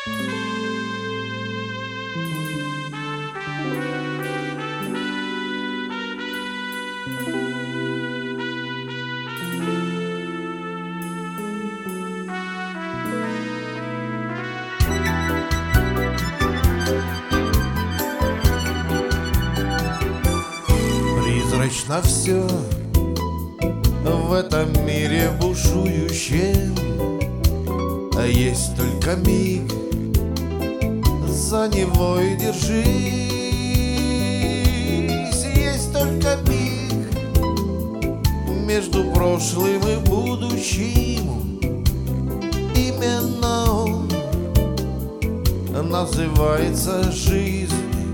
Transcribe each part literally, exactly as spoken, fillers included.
Призрачно все в этом мире бушующем, а есть только миг, за него и держись. Есть только миг между прошлым и будущим. Именно он называется жизнь.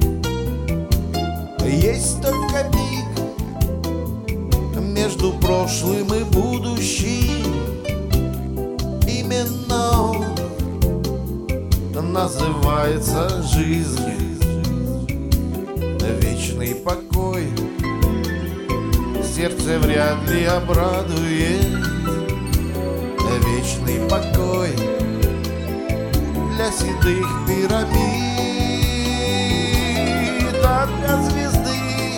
Есть только миг между прошлым и будущим. Именно он называется жизнь. Вечный покой сердце вряд ли обрадует. Вечный покой для седых пирамид, а для звезды,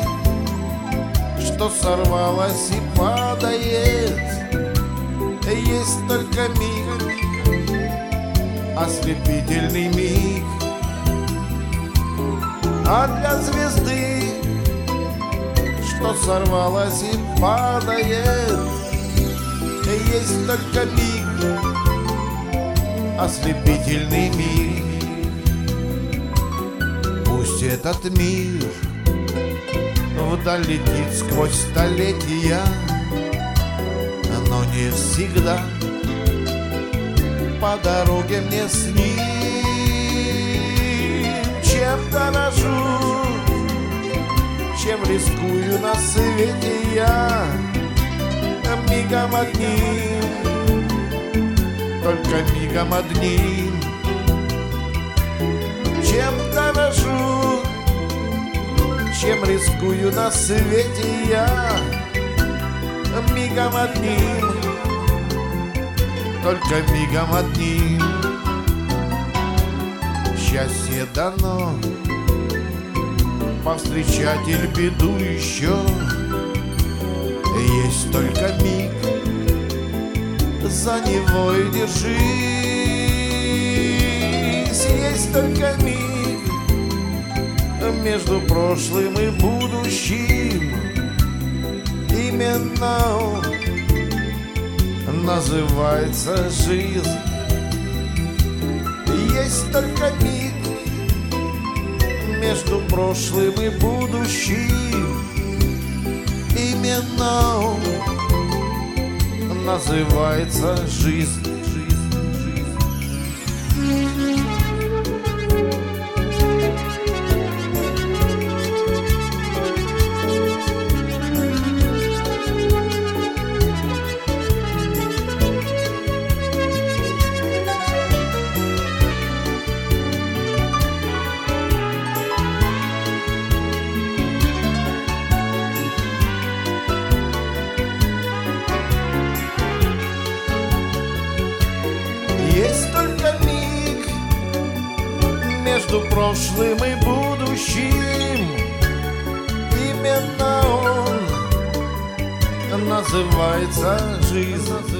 что сорвалась и падает, есть только миг, ослепительный миг. А для звезды, что сорвалась и падает, есть только миг, ослепительный миг. Пусть этот мир вдаль летит сквозь столетия, но не всегда по дороге мне с ним. Чем дорожу, чем рискую на свете я, мигом одним, только мигом одним. Чем дорожу, чем рискую на свете я, мигом одним, только мигом одним. Счастье дано повстречать или беду еще. Есть только миг, за него и держись. Есть только миг между прошлым и будущим. Именно он называется жизнь. Есть только миг между прошлым и будущим. Именно он называется жизнь. Есть только миг между прошлым и будущим. Именно он называется жизнь.